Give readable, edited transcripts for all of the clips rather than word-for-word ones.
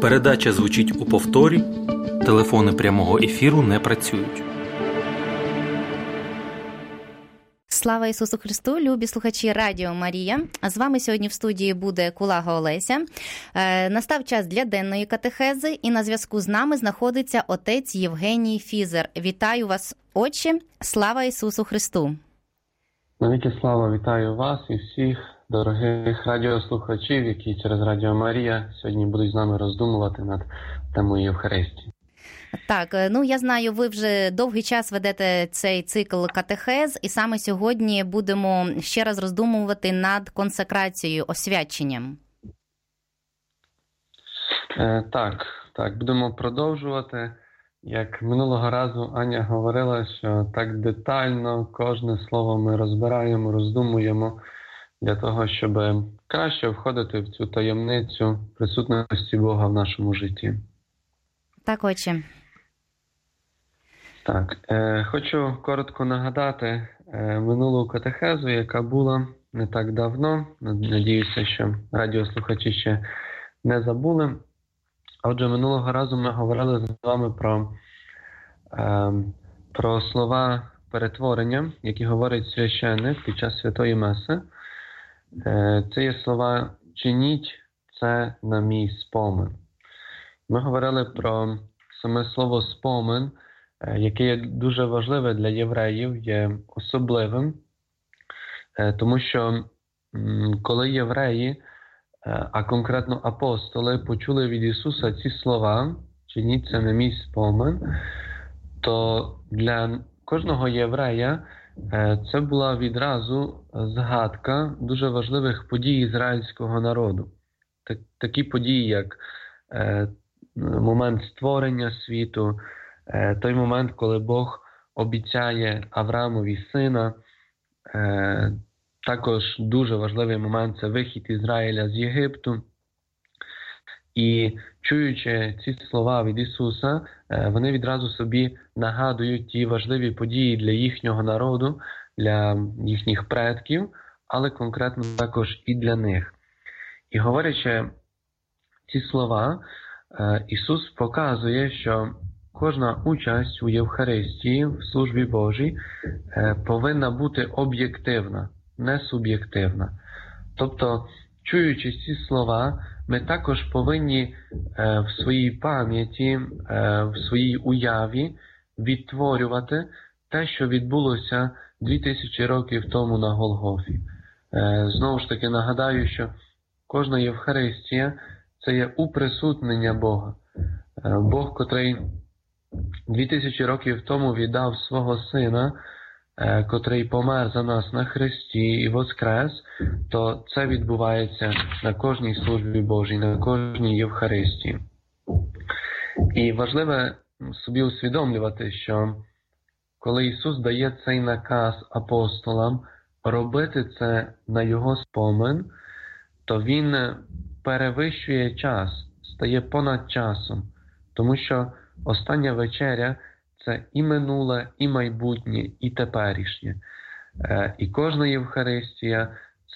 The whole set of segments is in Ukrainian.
Передача звучить у повторі. Телефони прямого ефіру не працюють. Слава Ісусу Христу, любі слухачі Радіо Марія. З вами сьогодні в студії буде Кулага Олеся. Настав час для денної катехези, і на зв'язку з нами знаходиться отець Євгеній Фізер. Вітаю вас, отче. Слава Ісусу Христу. Навіки слава, вітаю вас і всіх дорогих радіослухачів, які через Радіо Марія сьогодні будуть з нами роздумувати над темою Євхаристії. Так, я знаю, ви вже довгий час ведете цей цикл катехез, і саме сьогодні будемо ще раз роздумувати над консекрацією, освяченням. Так, будемо продовжувати. Як минулого разу Аня говорила, що так детально кожне слово ми розбираємо, роздумуємо для того, щоб краще входити в цю таємницю присутності Бога в нашому житті. Так, отче. Так, хочу коротко нагадати минулу катехезу, яка була не так давно. Надіюся, що радіослухачі ще не забули. Отже, минулого разу ми говорили з вами про слова перетворення, які говорить священник під час Святої Меси. Це є слова «чиніть це на мій спомин». Ми говорили про саме слово «спомин», яке є дуже важливе для євреїв, є особливим, тому що коли євреї, а конкретно апостоли, почули від Ісуса ці слова «чиніть це на мій спомин», то для кожного єврея це була відразу згадка дуже важливих подій ізраїльського народу. Такі події, як момент створення світу, той момент, коли Бог обіцяє Авраамові сина. Також дуже важливий момент – це вихід Ізраїля з Єгипту. І чуючи ці слова від Ісуса, вони відразу собі нагадують ті важливі події для їхнього народу, для їхніх предків, але конкретно також і для них. І говорячи ці слова, Ісус показує, що кожна участь у Євхаристії, в службі Божій, повинна бути об'єктивна, не суб'єктивна. Тобто, чуючи ці слова, ми також повинні в своїй пам'яті, в своїй уяві відтворювати те, що відбулося 2000 років тому на Голгофі. Знову ж таки нагадаю, що кожна Євхаристія – це є уприсутнення Бога. Бог, котрий 2000 років тому віддав свого Сина, котрий помер за нас на хресті і воскрес, то це відбувається на кожній службі Божій, на кожній Євхаристії. І важливо собі усвідомлювати, що коли Ісус дає цей наказ апостолам робити це на Його спомин, то Він перевищує час, стає понад часом, тому що остання вечеря – це і минуле, і майбутнє, і теперішнє. І кожна Євхаристія –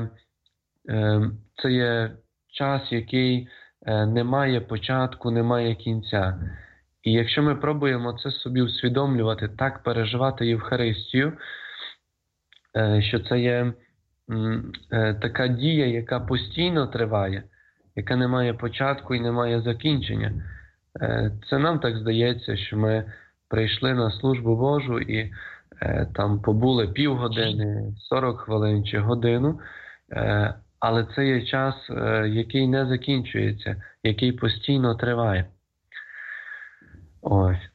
це є час, який не має початку, не має кінця. І якщо ми пробуємо це собі усвідомлювати, так переживати Євхаристію, що це є така дія, яка постійно триває, яка не має початку і не має закінчення. Це нам так здається, що ми прийшли на службу Божу і там побули півгодини, 40 хвилин чи годину, але це є час, який не закінчується, який постійно триває. Ось.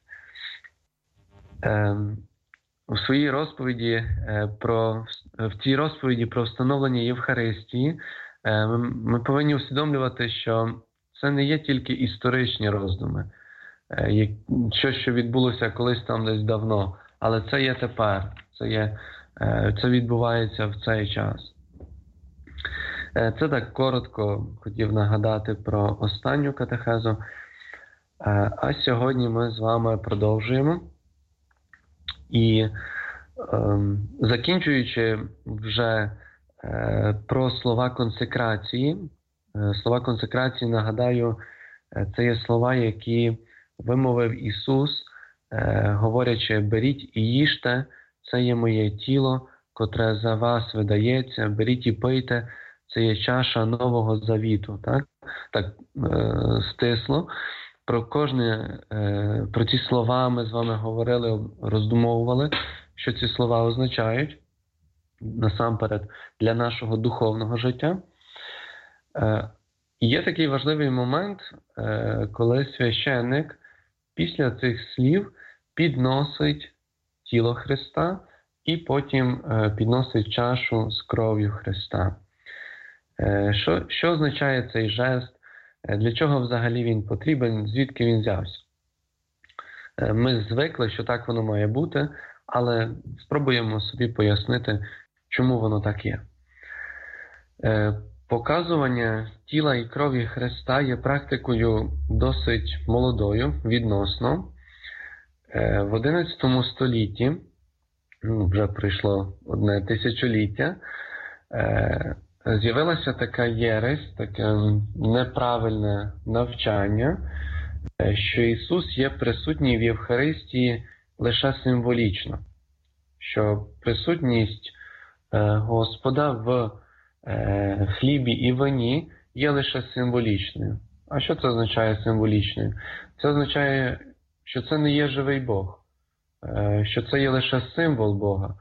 У своїй розповіді в цій розповіді про встановлення Євхаристії ми повинні усвідомлювати, що це не є тільки історичні роздуми, щось, що відбулося колись там десь давно, але це є тепер, це відбувається в цей час. Це так коротко хотів нагадати про останню катехезу, а сьогодні ми з вами продовжуємо. І закінчуючи вже про слова консекрації, нагадаю, Це є слова, які вимовив Ісус, говорячи: «Беріть і їжте, це є моє тіло, котре за вас видається, беріть і пийте, це є чаша нового завіту». Так стисло. Про ці слова ми з вами говорили, роздумовували, що ці слова означають, насамперед, для нашого духовного життя. Є такий важливий момент, коли священник після цих слів підносить тіло Христа і потім підносить чашу з кров'ю Христа. Що означає цей жест? Для чого взагалі він потрібен? Звідки він взявся? Ми звикли, що так воно має бути, але спробуємо собі пояснити, чому воно так є. Показування тіла і крові Христа є практикою досить молодою, відносно. В 11 столітті, вже пройшло одне тисячоліття, з'явилася така єресь, таке неправильне навчання, що Ісус є присутній в Євхаристії лише символічно, що присутність Господа в хлібі і вині є лише символічною. А що це означає символічною? Це означає, що це не є живий Бог, що це є лише символ Бога,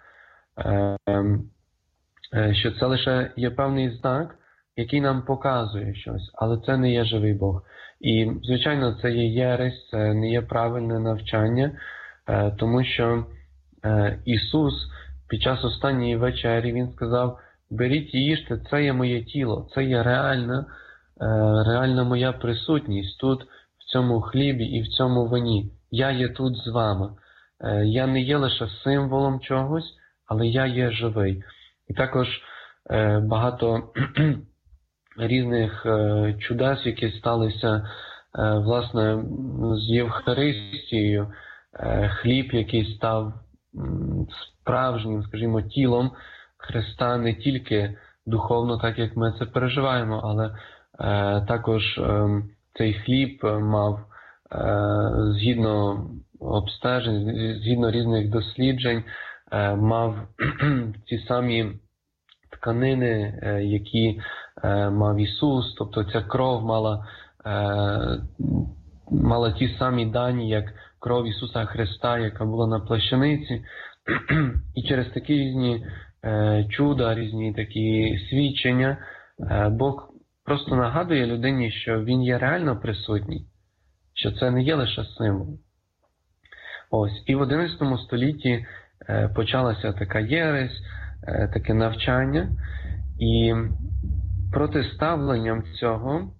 що це лише є певний знак, який нам показує щось, але це не є живий Бог. І, звичайно, це є єресь, це не є правильне навчання, тому що Ісус під час останньої вечері, Він сказав: «Беріть і їжте, це є моє тіло, це є реальна моя присутність тут, в цьому хлібі і в цьому вині. Я є тут з вами. Я не є лише символом чогось, але я є живий». І також багато різних чудес, які сталися, власне, з Євхаристією, хліб, який став справжнім, скажімо, тілом Христа, не тільки духовно, так як ми це переживаємо, але також цей хліб мав, згідно обстежень, згідно різних досліджень, мав ті самі тканини, які мав Ісус, тобто ця кров мала ті самі дані, як кров Ісуса Христа, яка була на плащаниці. І через такі різні чуда, різні такі свідчення, Бог просто нагадує людині, що Він є реально присутній, що це не є лише символ. Ось. І в 11 столітті почалася така єресь, таке навчання, і протиставленням цього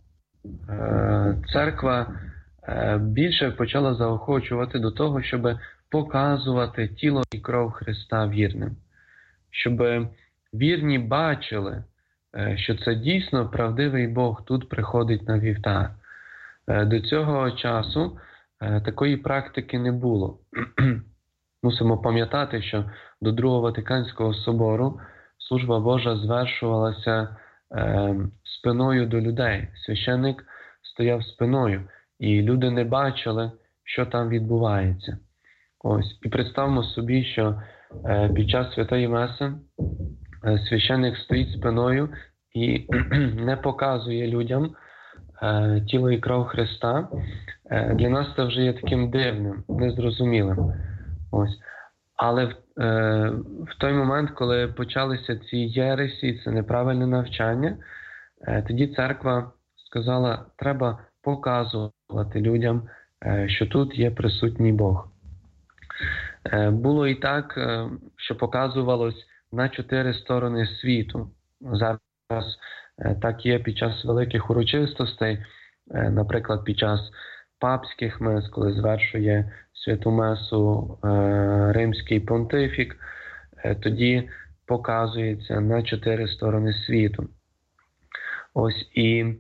церква більше почала заохочувати до того, щоб показувати тіло і кров Христа вірним. Щоб вірні бачили, що це дійсно правдивий Бог тут приходить на вівтар. До цього часу такої практики не було. Мусимо пам'ятати, що до Другого Ватиканського собору служба Божа звершувалася спиною до людей. Священник стояв спиною, і люди не бачили, що там відбувається. Ось. І представмо собі, що під час Святої Меси священник стоїть спиною і не показує людям тіло і кров Христа. Для нас це вже є таким дивним, незрозумілим. Ось. Але в той момент, коли почалися ці єресі, це неправильне навчання, тоді церква сказала, треба показувати людям, що тут є присутній Бог. Було і так, що показувалось на 4 сторони світу. Зараз так є під час великих урочистостей, наприклад, під час папських мес, коли звершує святу месу римський понтифік, тоді показується на 4 сторони світу. Ось, і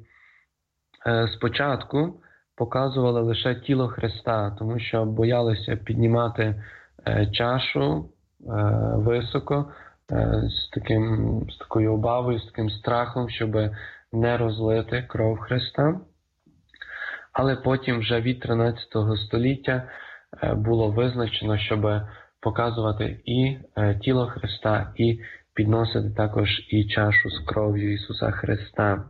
спочатку показували лише тіло Христа, тому що боялися піднімати чашу високо, з такою обавою, з таким страхом, щоб не розлити кров Христа. Але потім вже від 13 століття було визначено, щоб показувати і тіло Христа, і підносити також і чашу з кров'ю Ісуса Христа.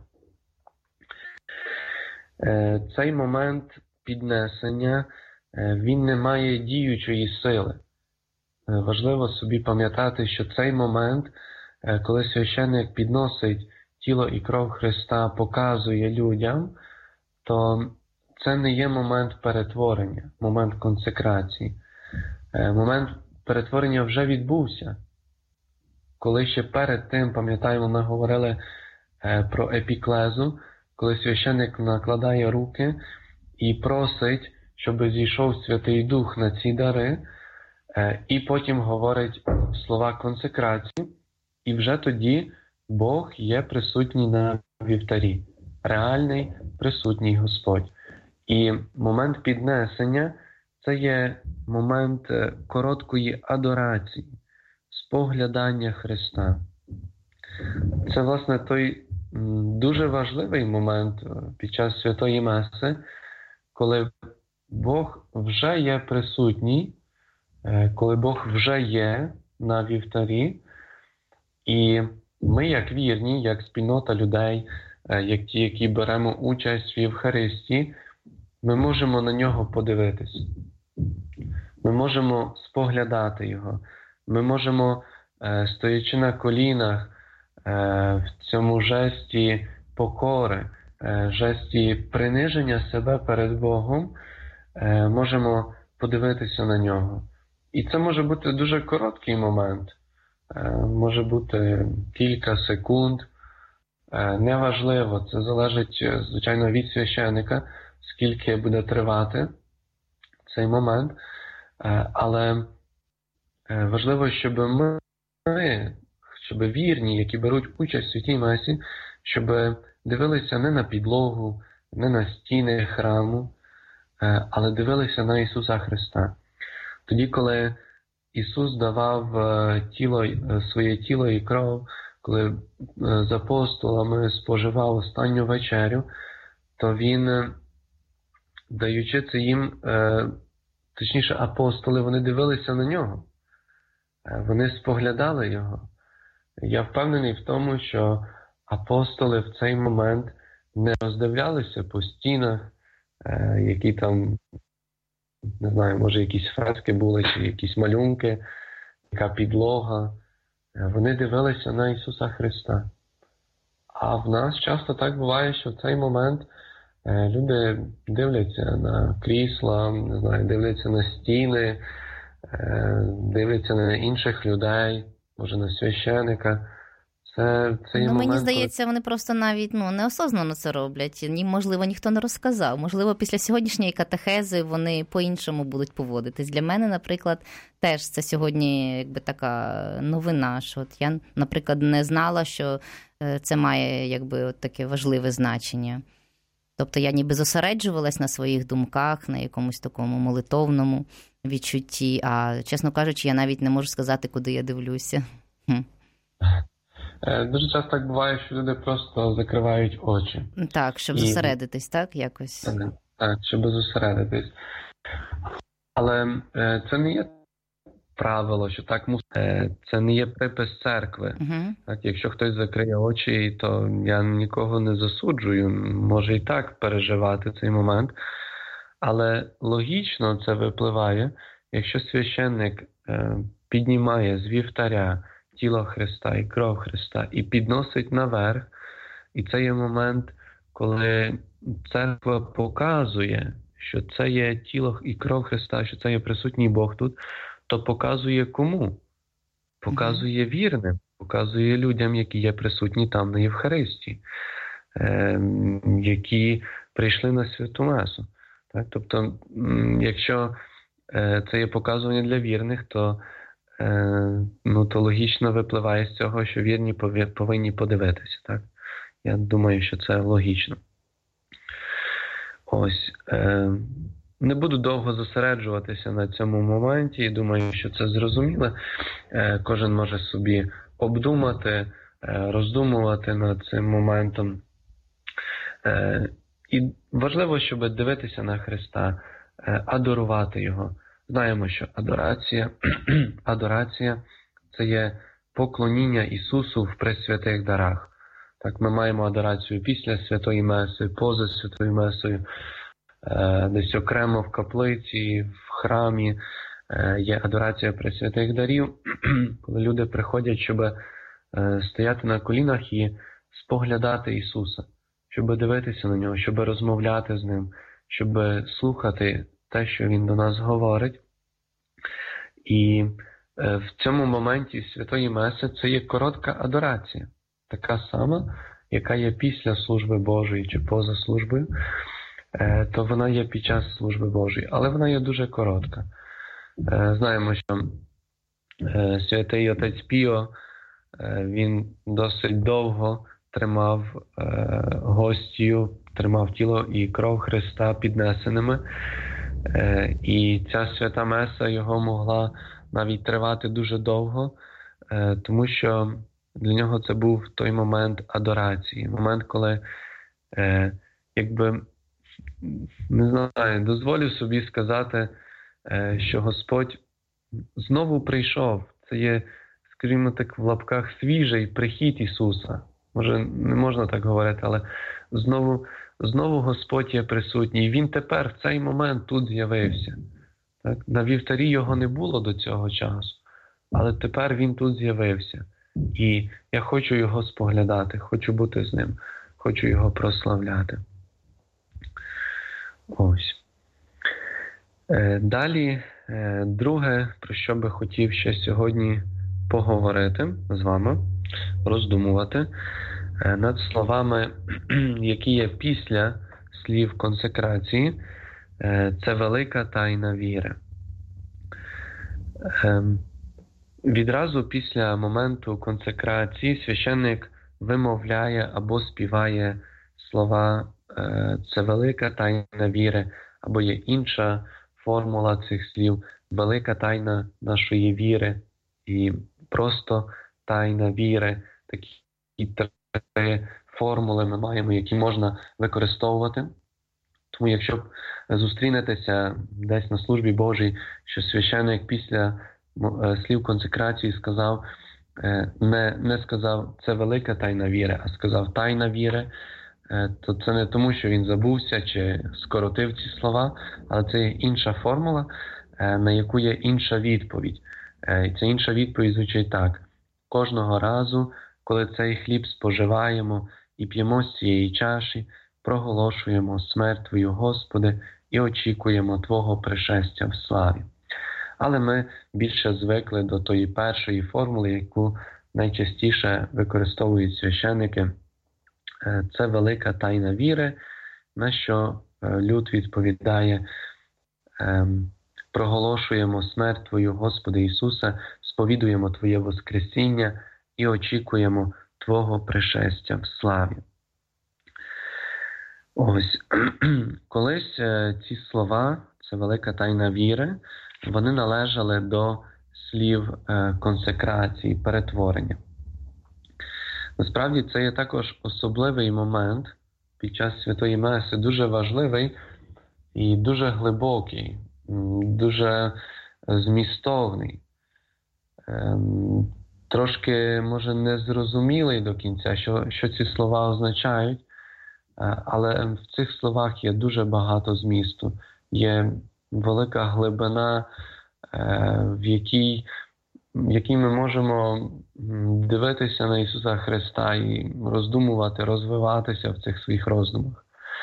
Цей момент піднесення, він не має діючої сили. Важливо собі пам'ятати, що цей момент, коли священник підносить тіло і кров Христа, показує людям, то це не є момент перетворення, момент консекрації. Момент перетворення вже відбувся. Коли ще перед тим, пам'ятаємо, ми говорили про епіклезу, коли священник накладає руки і просить, щоб зійшов Святий Дух на ці дари, і потім говорить слова консекрації, і вже тоді Бог є присутній на вівтарі, реальний присутній Господь. І момент піднесення – це є момент короткої адорації, споглядання Христа. Це, власне, той дуже важливий момент під час Святої Меси, коли Бог вже є присутній, коли Бог вже є на вівтарі, і ми, як вірні, як спільнота людей, як ті, які беремо участь в Євхаристії, ми можемо на нього подивитись. Ми можемо споглядати його. Ми можемо, стоячи на колінах, в цьому жесті покори, жесті приниження себе перед Богом, можемо подивитися на нього. І це може бути дуже короткий момент. Може бути кілька секунд. Неважливо, це залежить, звичайно, від священика, скільки буде тривати цей момент. Але важливо, щоб ми, щоб вірні, які беруть участь в Святій Месі, щоб дивилися не на підлогу, не на стіни храму, але дивилися на Ісуса Христа. Тоді, коли Ісус давав своє тіло і кров, коли з апостолами споживав останню вечерю, то Він, даючи це їм, точніше апостоли, вони дивилися на нього. Вони споглядали його. Я впевнений в тому, що апостоли в цей момент не роздивлялися по стінах, які там, не знаю, може якісь фрески були, чи якісь малюнки, яка підлога. Вони дивилися на Ісуса Христа. А в нас часто так буває, що в цей момент люди дивляться на крісла, не знаю, дивляться на стіни, дивляться на інших людей, може на священика. Мені здається, вони просто навіть неосознано це роблять. Можливо, ніхто не розказав. Можливо, після сьогоднішньої катехези вони по-іншому будуть поводитись. Для мене, наприклад, теж це сьогодні якби така новина, що от я, наприклад, не знала, що це має якби от таке важливе значення. Тобто я ніби зосереджувалась на своїх думках, на якомусь такому молитовному відчутті, а, чесно кажучи, я навіть не можу сказати, куди я дивлюся. Дуже часто так буває, що люди просто закривають очі. Так, щоб зосередитись, так, якось? Так, щоб зосередитись. Але це не є правило, що так мусить. Це не є припис церкви. Так, якщо хтось закриє очі, то я нікого не засуджую. Може і так переживати цей момент. Але логічно це випливає, якщо священник піднімає з вівтаря тіло Христа і кров Христа і підносить наверх. І це є момент, коли церква показує, що це є тіло і кров Христа, що це є присутній Бог тут, то показує кому? Показує вірним, показує людям, які є присутні там на Євхаристії, які прийшли на Святу Месу. Так? Тобто, якщо це є показування для вірних, то то логічно випливає з цього, що вірні повинні подивитися. Так? Я думаю, що це логічно. Ось. Не буду довго зосереджуватися на цьому моменті і думаю, що це зрозуміло. Кожен може собі обдумати, роздумувати над цим моментом. І важливо, щоб дивитися на Христа, адорувати Його. Знаємо, що адорація – це є поклоніння Ісусу в пресвятих дарах. Так, ми маємо адорацію після Святої Меси, поза Святою Месою, десь окремо в каплиці, в храмі є адорація пресвятих дарів, коли люди приходять, щоб стояти на колінах і споглядати Ісуса, щоб дивитися на Нього, щоб розмовляти з Ним, щоб слухати те, що Він до нас говорить. І в цьому моменті Святої Меси це є коротка адорація, така сама, яка є після служби Божої чи поза службою, то вона є під час служби Божої, але вона є дуже коротка. Знаємо, що святий отець Піо, він досить довго тримав гостію, тримав тіло і кров Христа піднесеними, і ця свята Меса його могла навіть тривати дуже довго, тому що для нього це був той момент адорації, момент, коли, не знаю, дозволю собі сказати, що Господь знову прийшов. Це є, скажімо так, в лапках свіжий прихід Ісуса. Може, не можна так говорити, але знову Господь є присутній. Він тепер в цей момент тут з'явився. Так? На вівтарі його не було до цього часу, але тепер він тут з'явився. І я хочу його споглядати, хочу бути з ним, хочу його прославляти. Ось. Далі, друге, про що би хотів ще сьогодні поговорити з вами, роздумувати над словами, які є після слів консекрації, це велика тайна віри. Відразу після моменту консекрації священник вимовляє або співає слова «це велика тайна віри», або є інша формула цих слів «велика тайна нашої віри» і просто «тайна віри». Такі три формули ми маємо, які можна використовувати. Тому якщо зустрінетеся десь на службі Божій, що священник після слів консекрації сказав, не сказав «це велика тайна віри», а сказав «тайна віри», то це не тому, що він забувся чи скоротив ці слова, але це є інша формула, на яку є інша відповідь. І ця інша відповідь звучить так. Кожного разу, коли цей хліб споживаємо і п'ємо з цієї чаші, проголошуємо смерть Твою, Господи, і очікуємо Твого пришестя в славі. Але ми більше звикли до тої першої формули, яку найчастіше використовують священники. Це велика тайна віри, на що люд відповідає: проголошуємо смерть Твою, Господи Ісусе, сповідуємо Твоє Воскресіння і очікуємо Твого пришестя в славі. Ось, колись ці слова, це велика тайна віри, вони належали до слів консекрації, перетворення. Насправді це є також особливий момент під час Святої Меси, дуже важливий і дуже глибокий, дуже змістовний. Трошки, може, незрозумілий до кінця, що ці слова означають, але в цих словах є дуже багато змісту. Є велика глибина, в якій ми можемо дивитися на Ісуса Христа і роздумувати, розвиватися в цих своїх роздумах.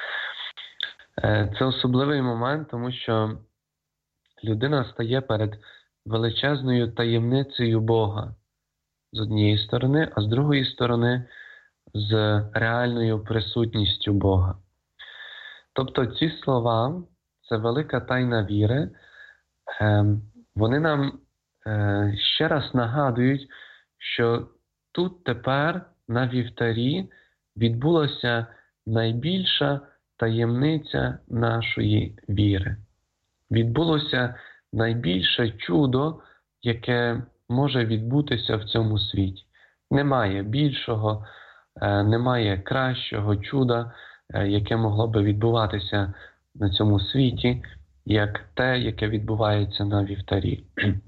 Це особливий момент, тому що людина стає перед величезною таємницею Бога з однієї сторони, а з другої сторони з реальною присутністю Бога. Тобто ці слова, це велика тайна віри, вони нам ще раз нагадують, що тут тепер на вівтарі відбулася найбільша таємниця нашої віри. Відбулося найбільше чудо, яке може відбутися в цьому світі. Немає більшого, немає кращого чуда, яке могло би відбуватися на цьому світі, як те, яке відбувається на вівтарі.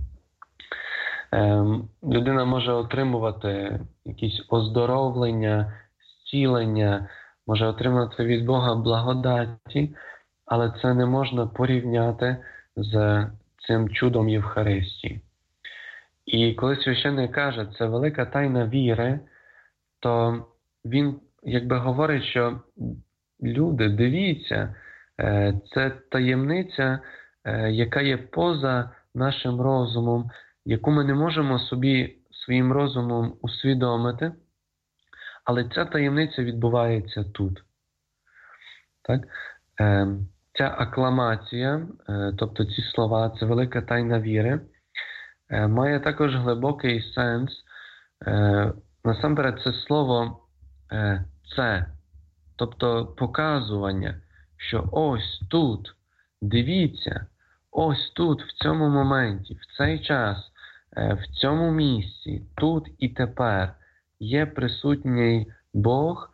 Людина може отримувати якісь оздоровлення, зцілення, може отримати від Бога благодаті, але це не можна порівняти з цим чудом Євхаристії. І коли священник каже, це велика тайна віри, то він якби говорить, що люди, дивіться, це таємниця, яка є поза нашим розумом, яку ми не можемо собі своїм розумом усвідомити, але ця таємниця відбувається тут. Так? Ця акламація, тобто ці слова, це велика тайна віри, має також глибокий сенс. Насамперед це слово «це», тобто показування, що ось тут, дивіться, ось тут, в цьому моменті, в цей час, в цьому місці, тут і тепер є присутній Бог,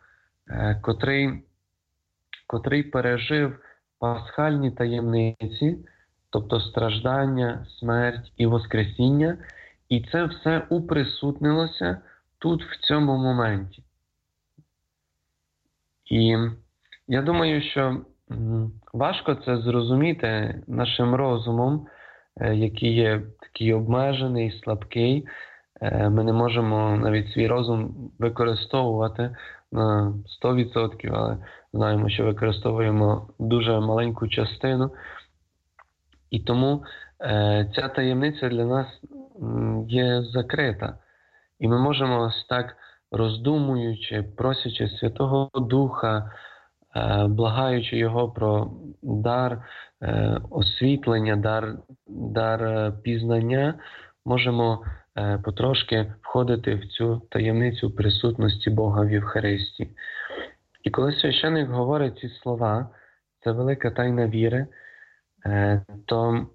котрий пережив пасхальні таємниці, тобто страждання, смерть і воскресіння, і це все уприсутнилося тут, в цьому моменті. І я думаю, що важко це зрозуміти нашим розумом, який є такий обмежений, слабкий. Ми не можемо навіть свій розум використовувати на 100%, але знаємо, що використовуємо дуже маленьку частину. І тому ця таємниця для нас є закрита. І ми можемо ось так, роздумуючи, просячи Святого Духа, благаючи Його про дар освітлення, дар пізнання, можемо потрошки входити в цю таємницю присутності Бога в Євхаристії. І коли священик говорить ці слова, це велика тайна віри, то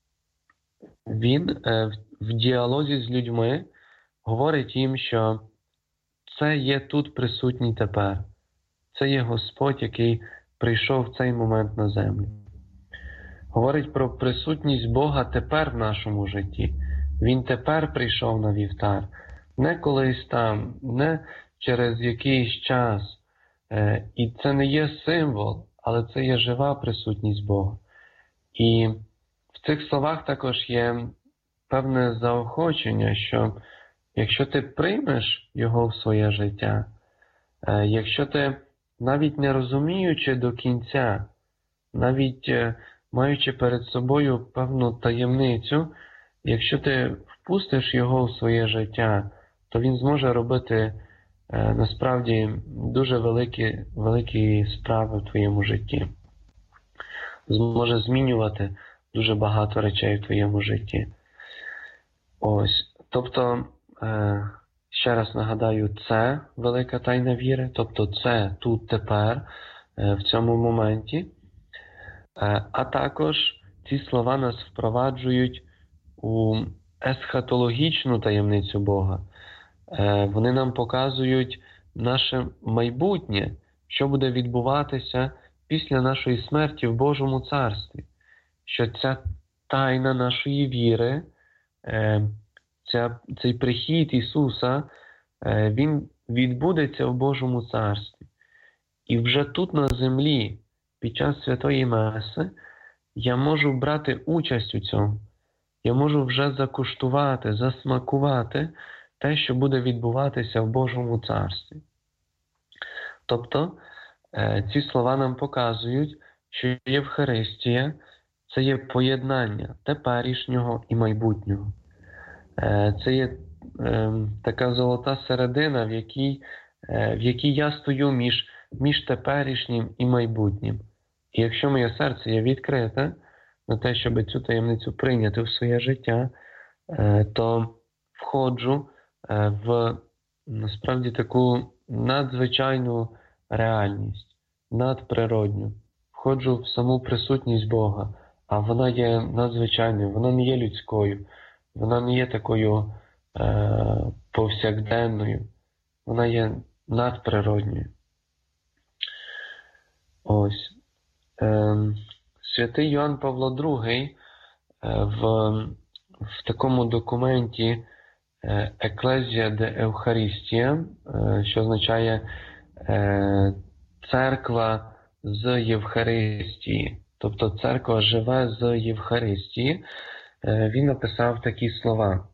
він в діалозі з людьми говорить їм, що це є тут присутній тепер. Це є Господь, який прийшов в цей момент на землю. Говорить про присутність Бога тепер в нашому житті. Він тепер прийшов на вівтар. Не колись там, не через якийсь час. І це не є символ, але це є жива присутність Бога. І в цих словах також є певне заохочення, що якщо ти приймеш Його в своє життя, якщо ти, навіть не розуміючи до кінця, навіть маючи перед собою певну таємницю, якщо ти впустиш Його в своє життя, то Він зможе робити насправді дуже великі справи в твоєму житті. Зможе змінювати дуже багато речей в твоєму житті. Ось. Тобто, ще раз нагадаю, це велика тайна віри, тобто це тут, тепер, в цьому моменті. А також ці слова нас впроваджують у есхатологічну таємницю Бога. Вони нам показують наше майбутнє, що буде відбуватися після нашої смерті в Божому Царстві. Що ця тайна нашої віри, цей прихід Ісуса, Він відбудеться в Божому Царстві. І вже тут на землі, під час Святої Меси, я можу брати участь у цьому. Я можу вже закуштувати, засмакувати те, що буде відбуватися в Божому Царстві. Тобто, ці слова нам показують, що Євхаристія – це є поєднання теперішнього і майбутнього. Це є така золота середина, в якій я стою між теперішнім і майбутнім. І якщо моє серце є відкрите на те, щоб цю таємницю прийняти в своє життя, то входжу в, насправді, таку надзвичайну реальність, надприродню. Входжу в саму присутність Бога, а вона є надзвичайною, вона не є людською, вона не є такою повсякденною, вона є надприродньою. Ось. Святий Йоанн Павло II в такому документі Еклезія де Евхаристія, що означає церква з Євхаристії, тобто церква живе з Євхаристії, він написав такі слова.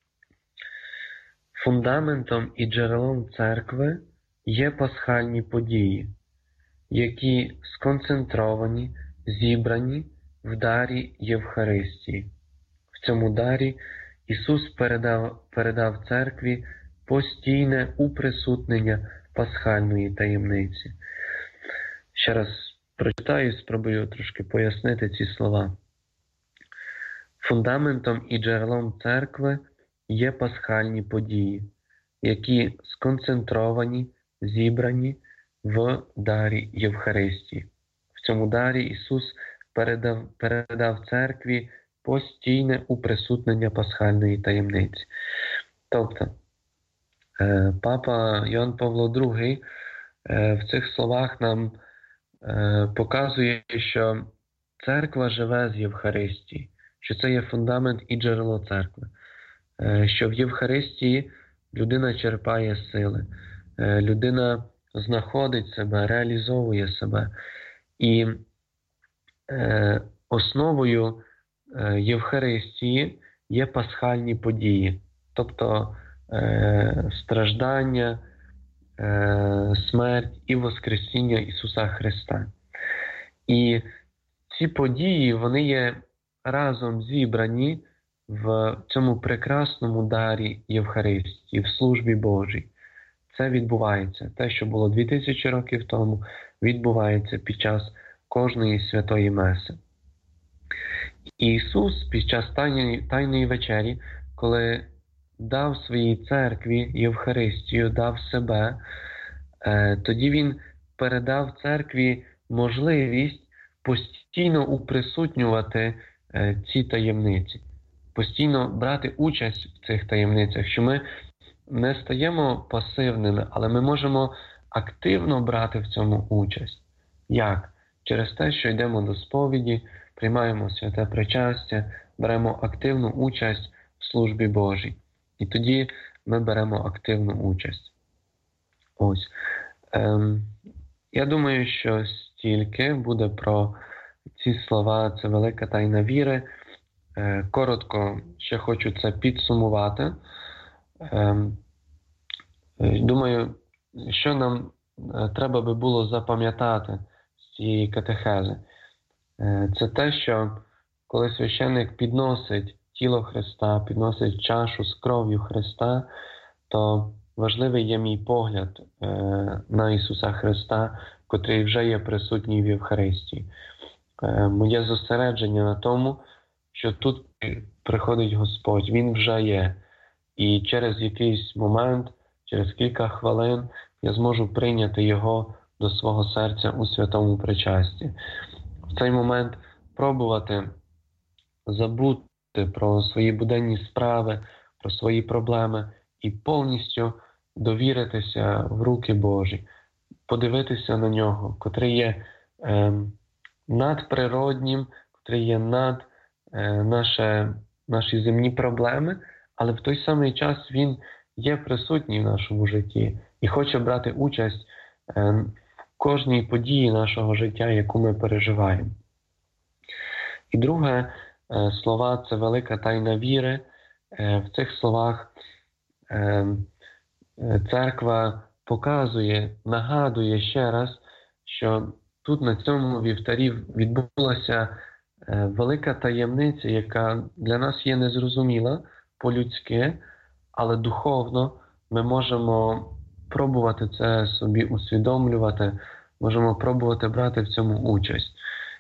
Фундаментом і джерелом церкви є пасхальні події, які сконцентровані, зібрані в дарі Євхаристії. В цьому дарі Ісус передав церкві постійне уприсутнення пасхальної таємниці. Ще раз прочитаю, спробую трошки пояснити ці слова. Фундаментом і джерелом церкви є пасхальні події, які сконцентровані, зібрані в дарі Євхаристії. В цьому дарі Ісус передав церкві постійне уприсутнення пасхальної таємниці. Тобто, папа Йоанн Павло II в цих словах нам показує, що церква живе з Євхаристії, що це є фундамент і джерело церкви, що в Євхаристії людина черпає сили, людина знаходить себе, реалізовує себе. І основою Євхаристії є пасхальні події, тобто страждання, смерть і воскресіння Ісуса Христа. І ці події, вони є разом зібрані в цьому прекрасному дарі Євхаристії, в службі Божій. Це відбувається. Те, що було 2000 років тому, відбувається під час кожної святої меси. І Ісус під час Тайної вечері, коли дав своїй церкві Євхаристію, дав себе, тоді Він передав церкві можливість постійно уприсутнювати ці таємниці, постійно брати участь в цих таємницях, що ми не стаємо пасивними, але ми можемо активно брати в цьому участь. Як? Через те, що йдемо до сповіді, приймаємо святе причастя, беремо активну участь в службі Божій. І тоді ми беремо активну участь. Ось. Я думаю, що стільки буде про ці слова, це велика тайна віри. Коротко ще хочу це підсумувати. Думаю, що нам треба би було запам'ятати з цієї катехези. Це те, що коли священник підносить тіло Христа, підносить чашу з кров'ю Христа, то важливий є мій погляд на Ісуса Христа, котрий вже є присутній в Євхаристії. Моє зосередження на тому, що тут приходить Господь, Він вже є. І через якийсь момент, через кілька хвилин я зможу прийняти Його до свого серця у святому причасті. В цей момент пробувати забути про свої буденні справи, про свої проблеми і повністю довіритися в руки Божі, подивитися на Нього, котрий є надприроднім, котрий є над наші земні проблеми, але в той самий час Він є присутній в нашому житті і хоче брати участь в кожній події нашого життя, яку ми переживаємо. І друге, слова – це велика тайна віри. В цих словах церква показує, нагадує ще раз, що тут на цьому вівтарі відбулася велика таємниця, яка для нас є незрозуміла по-людськи, але духовно ми можемо пробувати це собі усвідомлювати, можемо пробувати брати в цьому участь.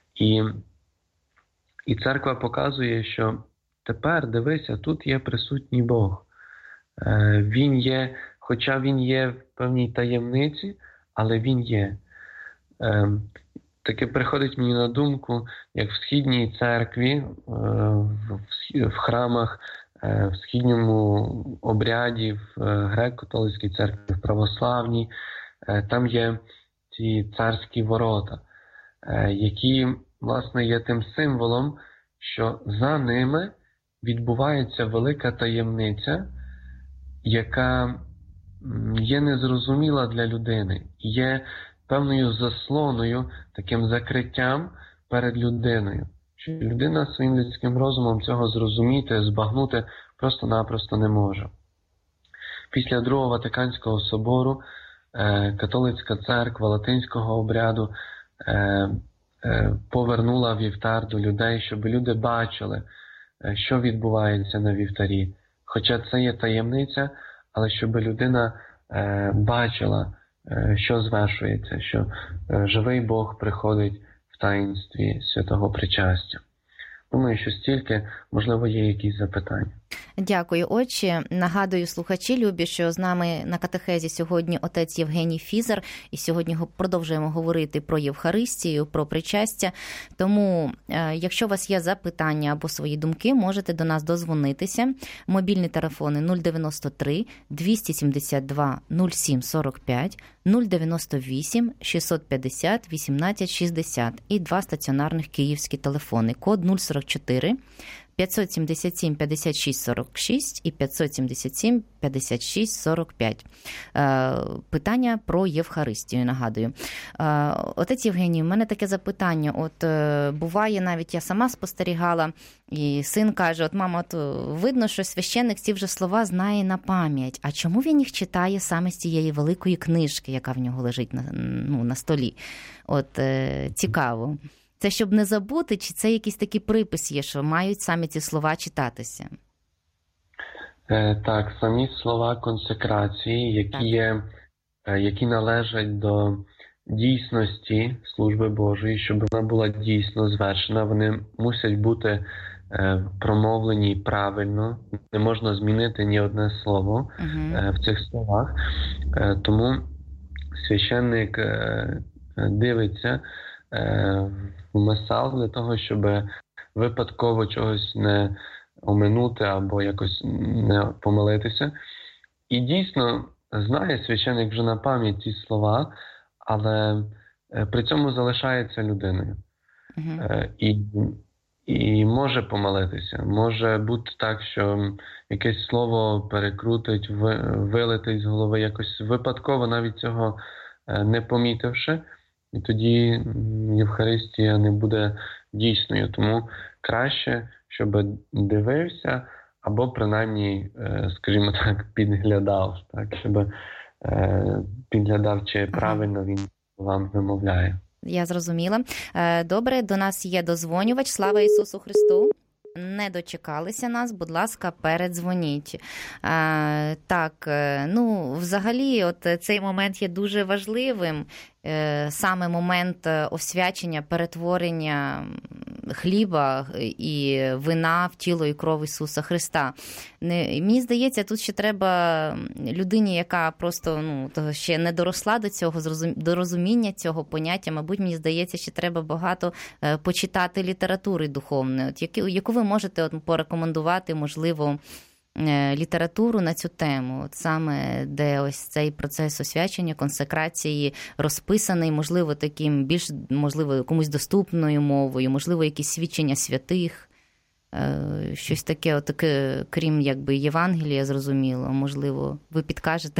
І церква показує, що тепер, дивися, тут є присутній Бог. Він є, хоча Він є в певній таємниці, але Він є. Таке приходить мені на думку, як в східній церкві, в храмах, в східньому обряді, в греко-католицькій церкві, в православній, там є ці царські ворота. які, власне, є тим символом, що за ними відбувається велика таємниця, яка є незрозуміла для людини, є певною заслоною, таким закриттям перед людиною. Що людина своїм людським розумом цього зрозуміти, збагнути просто-напросто не може. Після Другого Ватиканського собору католицька церква латинського обряду повернула вівтар до людей, щоб люди бачили, що відбувається на вівтарі. Хоча це є таємниця, але щоб людина бачила, що звершується, що живий Бог приходить в таїнстві святого причастя. Думаю, що стільки, можливо, є якісь запитання. Дякую, отче. Нагадую, слухачі любі, що з нами на катехезі сьогодні отець Євгеній Фізер, і сьогодні продовжуємо говорити про Євхаристію, про причастя. Тому, якщо у вас є запитання або свої думки, можете до нас дозвонитися. Мобільні телефони 093 272 0745, 098 650 1860 і 2 стаціонарних київські телефони. Код 044 577 56 46 і 577 56 45. Питання про Євхаристію, нагадую. Отець Євгеній, у мене таке запитання. От буває, навіть я сама спостерігала, і син каже, от мама, от видно, що священник ці вже слова знає на пам'ять. А чому він їх читає саме з цієї великої книжки, яка в нього лежить на столі? От цікаво. Це щоб не забути, чи це якийсь такий припис є, що мають саме ці слова читатися? Так, самі слова консекрації, які належать до дійсності служби Божої, щоб вона була дійсно звершена, вони мусять бути промовлені правильно, не можна змінити ні одне слово в цих словах. Тому священник дивиться в месал для того, щоб випадково чогось не оминути або якось не помилитися. І дійсно знає священник вже на пам'ять ці слова, але при цьому залишається людиною. І може помилитися. Може бути так, що якесь слово перекрутить, вилетить з голови якось випадково, навіть цього не помітивши. І тоді Євхаристія не буде дійсною. Тому краще, щоб дивився або принаймні, скажімо так, підглядав. Так, щоб підглядав, чи правильно він вам вимовляє. Я зрозуміла. Добре, до нас є дозвонювач. Слава Ісусу Христу! Не дочекалися нас, будь ласка, передзвоніть. Так, взагалі, от цей момент є дуже важливим. Саме момент освячення, перетворення хліба і вина в тіло і кров Ісуса Христа. Мені здається, тут ще треба людині, яка просто ще не доросла до цього, до розуміння цього поняття. Мабуть, мені здається, ще треба багато почитати літератури духовної. От яку ви можете порекомендувати, можливо, літературу на цю тему, от саме де ось цей процес освячення, консекрації розписаний, можливо, таким більш, можливо, комусь доступною мовою, можливо, якісь свідчення святих, щось таке, крім якби Євангелія, зрозуміло, можливо, ви підкажете?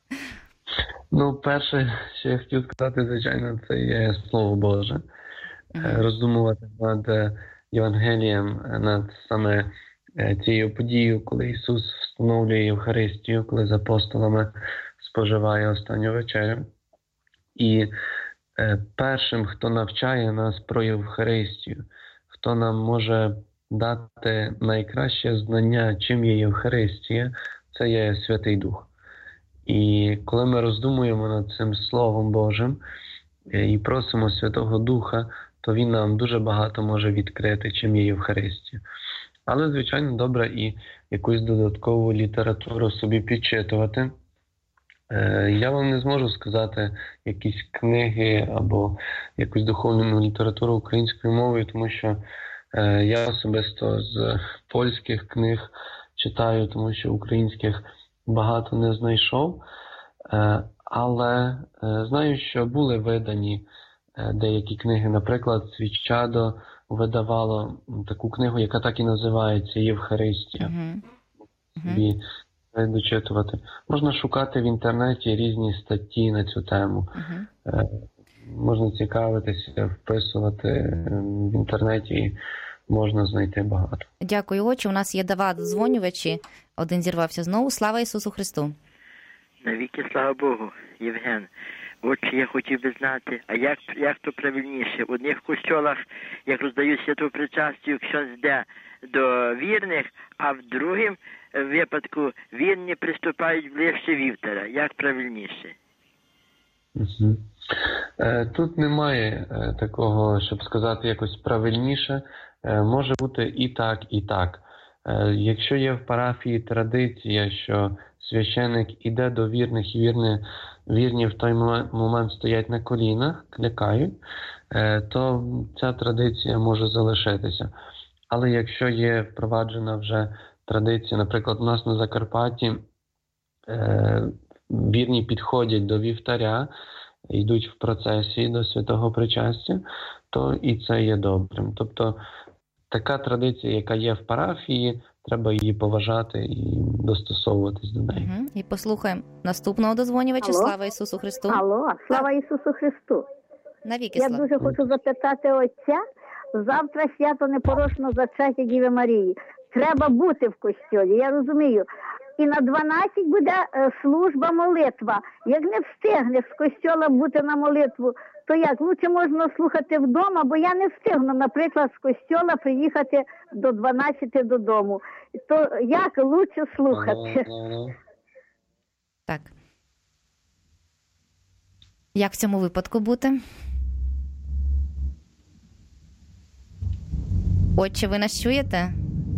Перше, що я хотів сказати, звичайно, це є Слово Боже. Роздумувати над Євангелієм, над саме цією подією, коли Ісус встановлює Євхаристію, коли з апостолами споживає останню вечерю. І першим, хто навчає нас про Євхаристію, хто нам може дати найкраще знання, чим є Євхаристія, це є Святий Дух. І коли ми роздумуємо над цим Словом Божим і просимо Святого Духа, то Він нам дуже багато може відкрити, чим є Євхаристія. Але, звичайно, добре і якусь додаткову літературу собі підчитувати. Я вам не зможу сказати якісь книги або якусь духовну літературу українською мовою, тому що я особисто з польських книг читаю, тому що українських багато не знайшов. Але знаю, що були видані деякі книги. Наприклад, Свічадо видавало таку книгу, яка так і називається «Євхаристія». Собі дочитувати. Можна шукати в інтернеті різні статті на цю тему. Можна цікавитися, вписувати в інтернеті, і можна знайти багато. Дякую, отче. У нас є два дзвонювачі. Один зірвався знову. Слава Ісусу Христу! Навіки слава Богу, Євген. Отже, я хотів би знати, а як то правильніше? В одних костьолах, як роздають святу причастю, ксьондз йде до вірних, а в другому випадку вірні приступають ближче вівтара. Як правильніше? Тут немає такого, щоб сказати якось правильніше. Може бути і так, і так. Якщо є в парафії традиція, що священик іде до вірних і вірні в той момент стоять на колінах, клякають, то ця традиція може залишитися. Але якщо є впроваджена вже традиція, наприклад, у нас на Закарпатті вірні підходять до вівтаря, йдуть в процесії до святого причастя, то і це є добрим. Тобто така традиція, яка є в парафії, треба її поважати і достосовуватись до неї. І послухаємо наступного дозвонювача. Слава Ісусу Христу! Алло, слава Ісусу Христу! Навіки Я слава! дуже хочу запитати отця. Завтра свято непорочного зачаття Діви Марії. Треба бути в костьолі, я розумію. І на 12 буде служба, молитва. Як не встигнеш з костьола бути на молитву, то як? Лучше можна слухати вдома, бо я не встигну, наприклад, з костьола приїхати до 12 додому. То як лучше слухати? Так. Як в цьому випадку бути? Отче, ви нас чуєте?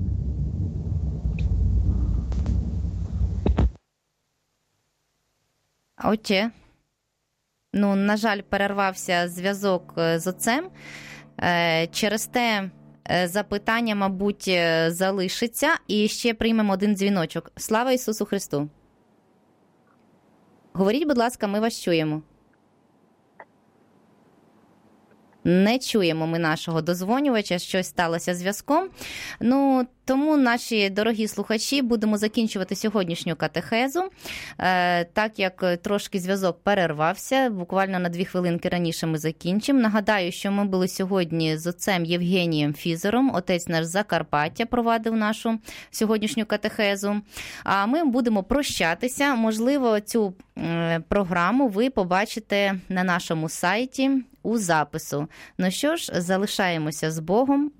Отче, на жаль, перервався зв'язок з отцем. Через те запитання, мабуть, залишиться. І ще приймемо один дзвіночок. Слава Ісусу Христу! Говоріть, будь ласка, ми вас чуємо. Не чуємо ми нашого дозвонювача, щось сталося з зв'язком. Тому, наші дорогі слухачі, будемо закінчувати сьогоднішню катехезу. Так як трошки зв'язок перервався, буквально на 2 хвилинки раніше ми закінчимо. Нагадаю, що ми були сьогодні з отцем Євгенієм Фізером. Отець наш з Закарпаття провадив нашу сьогоднішню катехезу. А ми будемо прощатися. Можливо, цю програму ви побачите на нашому сайті у запису. Ну що ж, залишаємося з Богом.